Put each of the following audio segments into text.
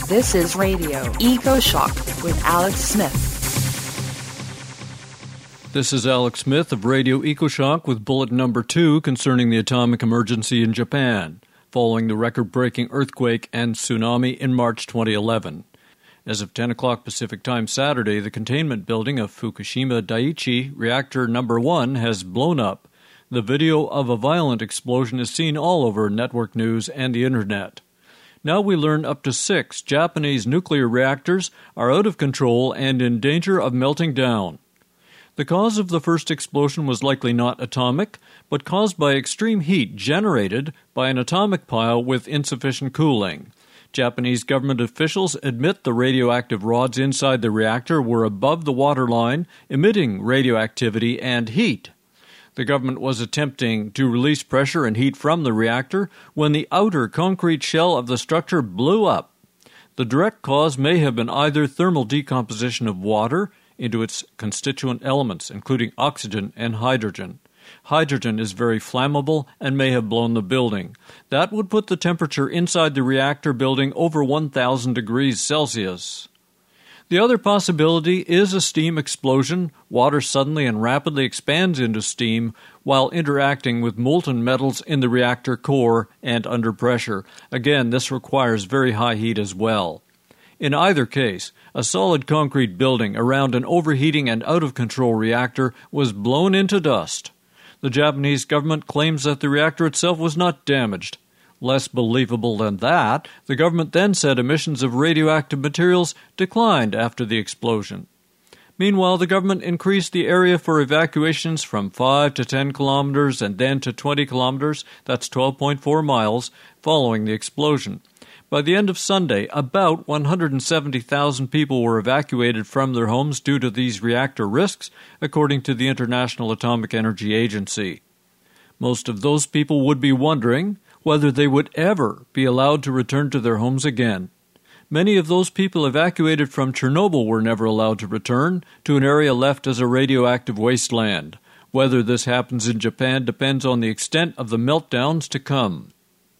This is Radio EcoShock with Alex Smith. This is Alex Smith of Radio EcoShock with bulletin number 2 concerning the atomic emergency in Japan, following the record-breaking earthquake and tsunami in March 2011. As of 10 o'clock Pacific Time Saturday, the containment building of Fukushima Daiichi Reactor Number 1 has blown up. The video of a violent explosion is seen all over network news and the Internet. Now we learn up to 6 Japanese nuclear reactors are out of control and in danger of melting down. The cause of the first explosion was likely not atomic, but caused by extreme heat generated by an atomic pile with insufficient cooling. Japanese government officials admit the radioactive rods inside the reactor were above the waterline, emitting radioactivity and heat. The government was attempting to release pressure and heat from the reactor when the outer concrete shell of the structure blew up. The direct cause may have been either thermal decomposition of water into its constituent elements, including oxygen and hydrogen. Hydrogen is very flammable and may have blown the building. That would put the temperature inside the reactor building over 1,000 degrees Celsius. The other possibility is a steam explosion. Water suddenly and rapidly expands into steam while interacting with molten metals in the reactor core and under pressure. Again, this requires very high heat as well. In either case, a solid concrete building around an overheating and out-of-control reactor was blown into dust. The Japanese government claims that the reactor itself was not damaged. Less believable than that, the government then said emissions of radioactive materials declined after the explosion. Meanwhile, the government increased the area for evacuations from 5 to 10 kilometers and then to 20 kilometers, that's 12.4 miles, following the explosion. By the end of Sunday, about 170,000 people were evacuated from their homes due to these reactor risks, according to the International Atomic Energy Agency. Most of those people would be wondering whether they would ever be allowed to return to their homes again. Many of those people evacuated from Chernobyl were never allowed to return to an area left as a radioactive wasteland. Whether this happens in Japan depends on the extent of the meltdowns to come.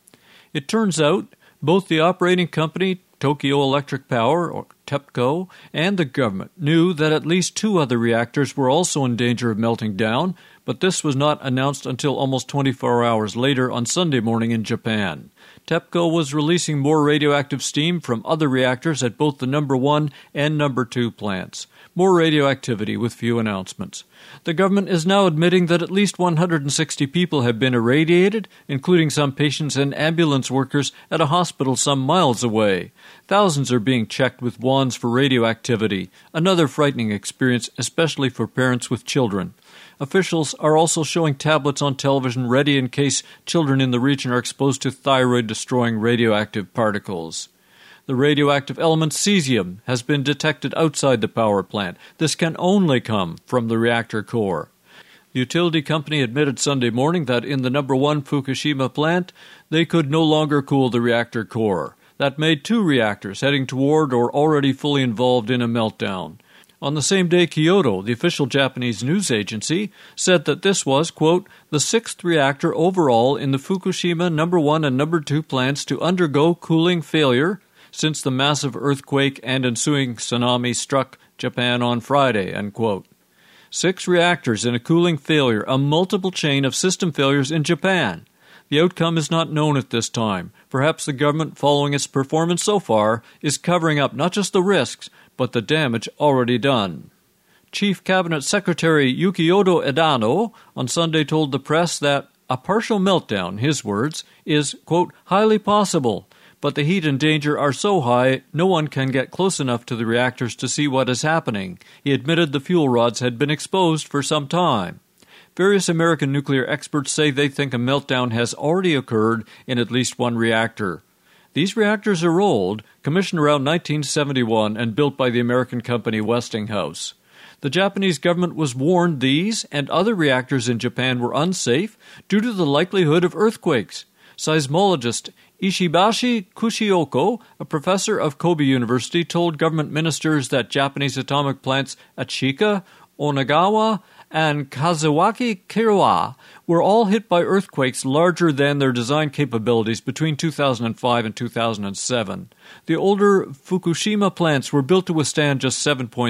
It turns out both the operating company, Tokyo Electric Power, or TEPCO, and the government knew that at least 2 other reactors were also in danger of melting down, but this was not announced until almost 24 hours later on Sunday morning in Japan. TEPCO was releasing more radioactive steam from other reactors at both the number 1 and number 2 plants. More radioactivity with few announcements. The government is now admitting that at least 160 people have been irradiated, including some patients and ambulance workers at a hospital some miles away. Thousands are being checked with wands for radioactivity, another frightening experience, especially for parents with children. Officials are also showing tablets on television ready in case children in the region are exposed to thyroid-destroying radioactive particles. The radioactive element cesium has been detected outside the power plant. This can only come from the reactor core. The utility company admitted Sunday morning that in the number 1 Fukushima plant, they could no longer cool the reactor core. That made 2 reactors heading toward or already fully involved in a meltdown. On the same day, Kyodo, the official Japanese news agency, said that this was, quote, the 6th reactor overall in the Fukushima number 1 and number 2 plants to undergo cooling failure since the massive earthquake and ensuing tsunami struck Japan on Friday, end quote. 6 reactors in a cooling failure, a multiple chain of system failures in Japan. The outcome is not known at this time. Perhaps the government, following its performance so far, is covering up not just the risks, but the damage already done. Chief Cabinet Secretary Yukiodo Edano on Sunday told the press that a partial meltdown, his words, is, quote, highly possible, but the heat and danger are so high no one can get close enough to the reactors to see what is happening. He admitted the fuel rods had been exposed for some time. Various American nuclear experts say they think a meltdown has already occurred in at least 1 reactor. These reactors are old, commissioned around 1971 and built by the American company Westinghouse. The Japanese government was warned these and other reactors in Japan were unsafe due to the likelihood of earthquakes. Seismologist Ishibashi Kushioko, a professor of Kobe University, told government ministers that Japanese atomic plants Achika, Onagawa, and Kazuwaki Kiriwa were all hit by earthquakes larger than their design capabilities between 2005 and 2007. The older Fukushima plants were built to withstand just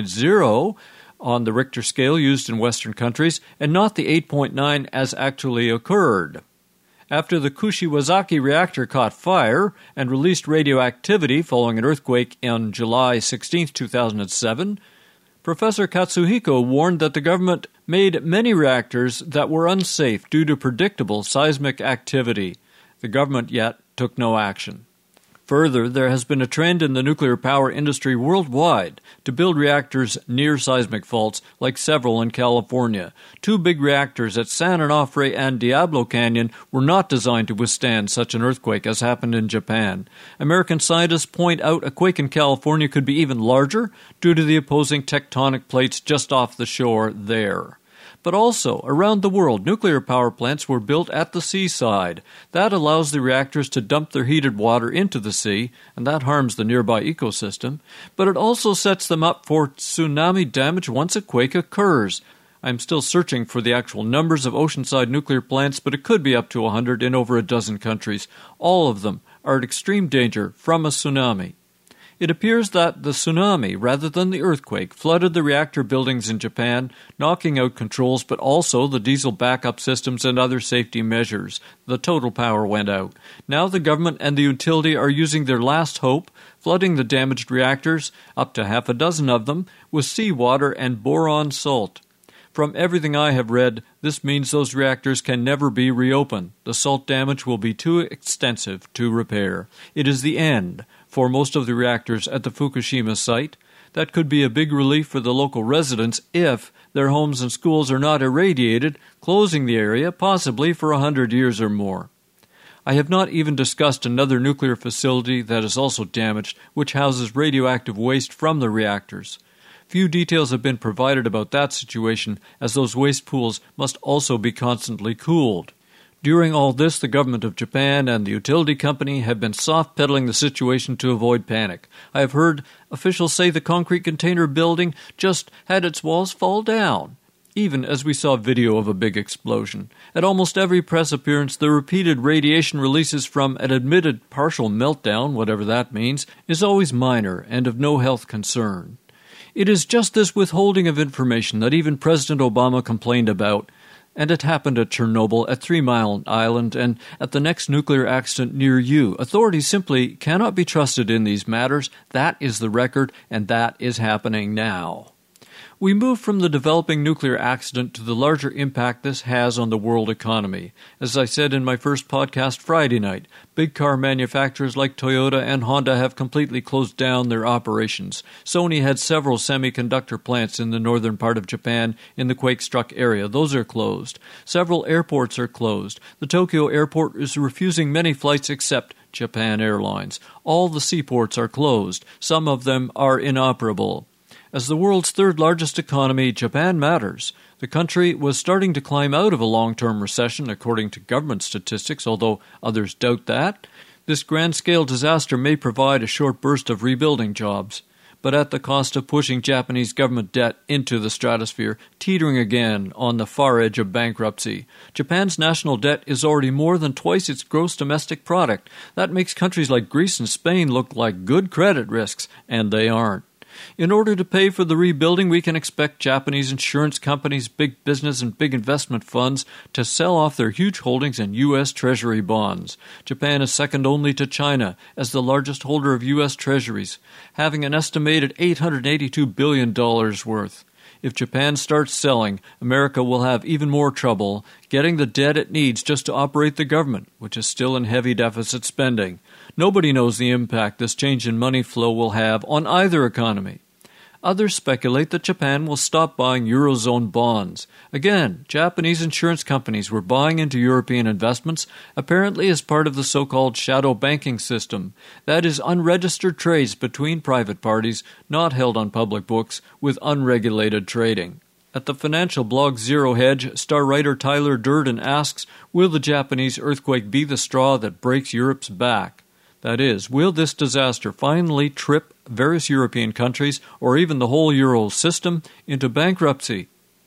7.0 on the Richter scale used in Western countries, and not the 8.9 as actually occurred. After the Kushiwazaki reactor caught fire and released radioactivity following an earthquake on July 16, 2007, Professor Katsuhiko warned that the government made many reactors that were unsafe due to predictable seismic activity. The government yet took no action. Further, there has been a trend in the nuclear power industry worldwide to build reactors near seismic faults, like several in California. 2 big reactors at San Onofre and Diablo Canyon were not designed to withstand such an earthquake as happened in Japan. American scientists point out a quake in California could be even larger due to the opposing tectonic plates just off the shore there. But also, around the world, nuclear power plants were built at the seaside. That allows the reactors to dump their heated water into the sea, and that harms the nearby ecosystem. But it also sets them up for tsunami damage once a quake occurs. I'm still searching for the actual numbers of oceanside nuclear plants, but it could be up to 100 in over a dozen countries. All of them are at extreme danger from a tsunami. It appears that the tsunami, rather than the earthquake, flooded the reactor buildings in Japan, knocking out controls, but also the diesel backup systems and other safety measures. The total power went out. Now the government and the utility are using their last hope, flooding the damaged reactors, up to half a dozen of them, with seawater and boron salt. From everything I have read, this means those reactors can never be reopened. The salt damage will be too extensive to repair. It is the end for most of the reactors at the Fukushima site. That could be a big relief for the local residents if their homes and schools are not irradiated, closing the area possibly for 100 years or more. I have not even discussed another nuclear facility that is also damaged, which houses radioactive waste from the reactors. Few details have been provided about that situation, as those waste pools must also be constantly cooled. During all this, the government of Japan and the utility company have been soft-pedaling the situation to avoid panic. I have heard officials say the concrete container building just had its walls fall down, even as we saw video of a big explosion. At almost every press appearance, the repeated radiation releases from an admitted partial meltdown, whatever that means, is always minor and of no health concern. It is just this withholding of information that even President Obama complained about, and it happened at Chernobyl, at 3 Mile Island, and at the next nuclear accident near you. Authorities simply cannot be trusted in these matters. That is the record, and that is happening now. We move from the developing nuclear accident to the larger impact this has on the world economy. As I said in my first podcast Friday night, big car manufacturers like Toyota and Honda have completely closed down their operations. Sony had several semiconductor plants in the northern part of Japan in the quake-struck area. Those are closed. Several airports are closed. The Tokyo airport is refusing many flights except Japan Airlines. All the seaports are closed. Some of them are inoperable. As the world's third-largest economy, Japan matters. The country was starting to climb out of a long-term recession, according to government statistics, although others doubt that. This grand-scale disaster may provide a short burst of rebuilding jobs, but at the cost of pushing Japanese government debt into the stratosphere, teetering again on the far edge of bankruptcy. Japan's national debt is already more than twice its gross domestic product. That makes countries like Greece and Spain look like good credit risks, and they aren't. In order to pay for the rebuilding, we can expect Japanese insurance companies, big business, and big investment funds to sell off their huge holdings in U.S. Treasury bonds. Japan is second only to China as the largest holder of U.S. Treasuries, having an estimated $882 billion worth. If Japan starts selling, America will have even more trouble getting the debt it needs just to operate the government, which is still in heavy deficit spending. Nobody knows the impact this change in money flow will have on either economy. Others speculate that Japan will stop buying Eurozone bonds. Again, Japanese insurance companies were buying into European investments, apparently as part of the so-called shadow banking system. That is unregistered trades between private parties, not held on public books, with unregulated trading. At the financial blog Zero Hedge, star writer Tyler Durden asks, will the Japanese earthquake be the straw that breaks Europe's back? That is, will this disaster finally trip various European countries, or even the whole Euro system, into bankruptcy?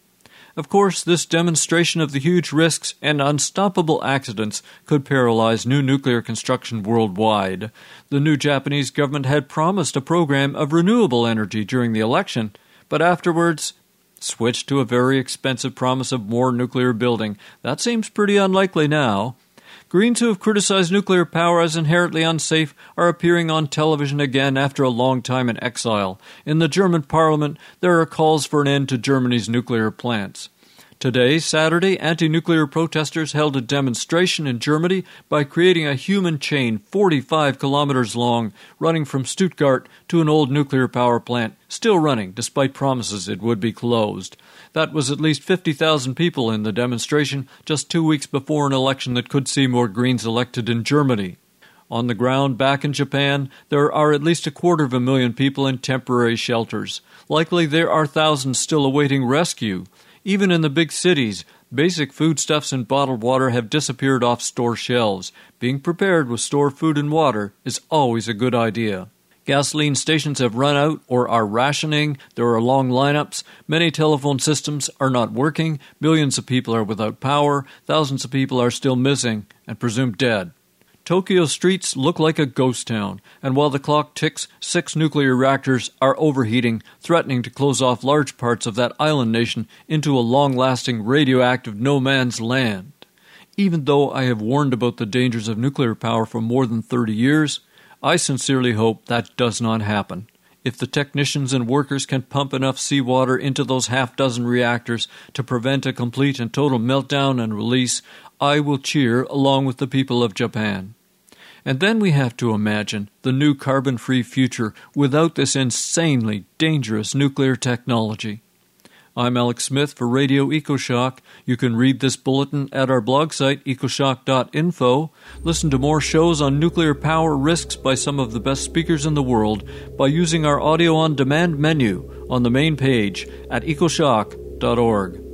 Of course, this demonstration of the huge risks and unstoppable accidents could paralyze new nuclear construction worldwide. The new Japanese government had promised a program of renewable energy during the election, but afterwards switched to a very expensive promise of more nuclear building. That seems pretty unlikely now. Greens who have criticized nuclear power as inherently unsafe are appearing on television again after a long time in exile. In the German parliament, there are calls for an end to Germany's nuclear plants. Today, Saturday, anti-nuclear protesters held a demonstration in Germany by creating a human chain 45 kilometers long, running from Stuttgart to an old nuclear power plant, still running despite promises it would be closed. That was at least 50,000 people in the demonstration just 2 weeks before an election that could see more Greens elected in Germany. On the ground back in Japan, there are at least 250,000 people in temporary shelters. Likely there are thousands still awaiting rescue. Even in the big cities, basic foodstuffs and bottled water have disappeared off store shelves. Being prepared with stored food and water is always a good idea. Gasoline stations have run out or are rationing. There are long lineups. Many telephone systems are not working. Millions of people are without power. Thousands of people are still missing and presumed dead. Tokyo streets look like a ghost town, and while the clock ticks, 6 nuclear reactors are overheating, threatening to close off large parts of that island nation into a long-lasting radioactive no-man's land. Even though I have warned about the dangers of nuclear power for more than 30 years, I sincerely hope that does not happen. If the technicians and workers can pump enough seawater into those half-dozen reactors to prevent a complete and total meltdown and release, I will cheer along with the people of Japan. And then we have to imagine the new carbon-free future without this insanely dangerous nuclear technology. I'm Alex Smith for Radio EcoShock. You can read this bulletin at our blog site, ecoshock.info. Listen to more shows on nuclear power risks by some of the best speakers in the world by using our audio on demand menu on the main page at ecoshock.org.